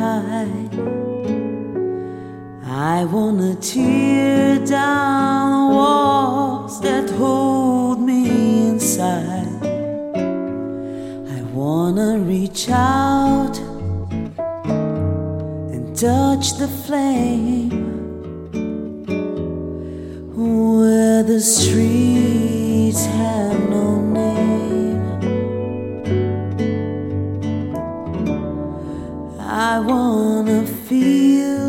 hide. I wanna tear down the walls that hold me inside. I wanna reach out and touch the flame where the streets have no name. I wanna feel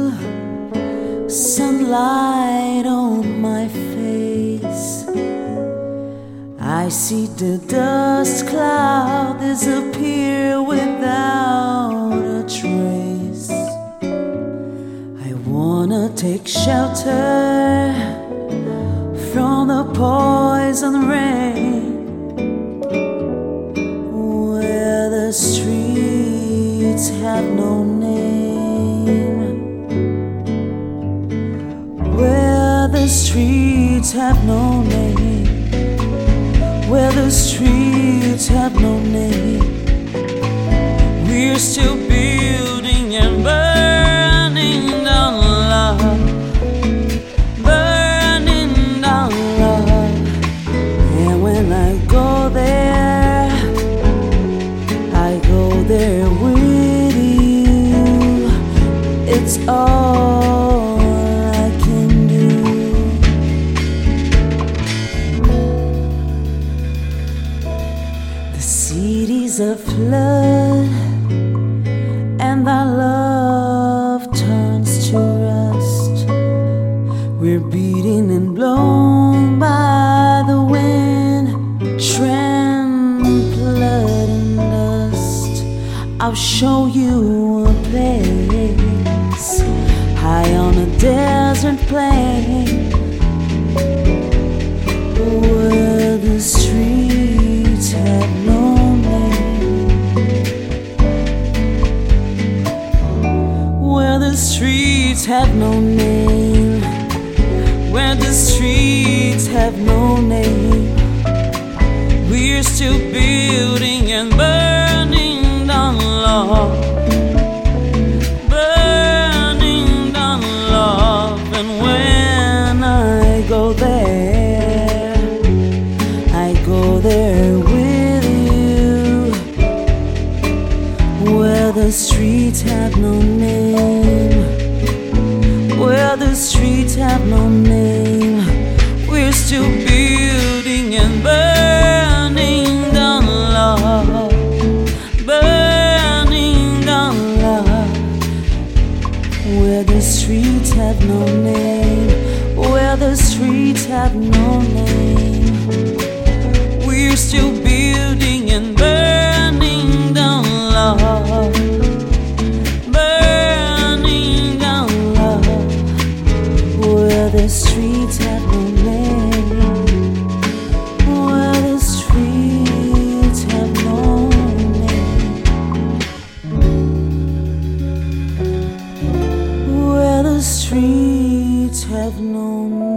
sunlight on my face. I see the dust cloud disappear without a trace. I wanna take shelter from the poison rain where the streets have no name. Where the streets have no name. Where the streets have no name. We're still building and burning down love. Burning down love. And when I go there, I go there with you. It's all I can do. The city's a flood, and our love turns to rust. We're beaten and blown by the wind, trampled in dust. I'll show you a place high on a desert plain where the streets have no name. Where the streets have no name. Where the streets have no name. We're still building and burning down love. Burning down love. And when I go there, I go there with you. Where the streets have no name. Where the streets have no name. We're still building and burning down love. Burning down love. Where the streets have no name. Where the streets have no name. We're still building and burning down love. Burning down love. Where the streets have no name. Where the streets have no name. Where the streets have no name.